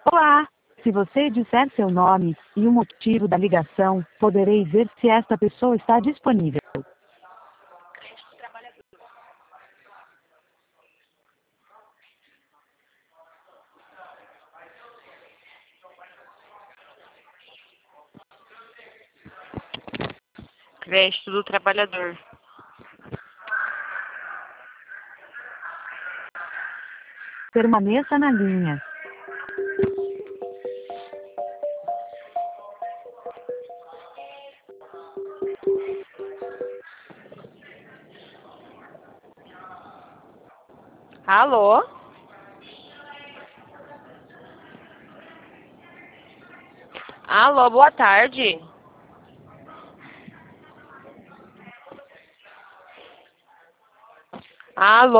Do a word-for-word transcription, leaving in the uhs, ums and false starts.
Olá! Se você disser seu nome e o motivo da ligação, poderei ver se esta pessoa está disponível. Crédito do trabalhador. Permaneça na linha. Alô? Alô, boa tarde. Alô?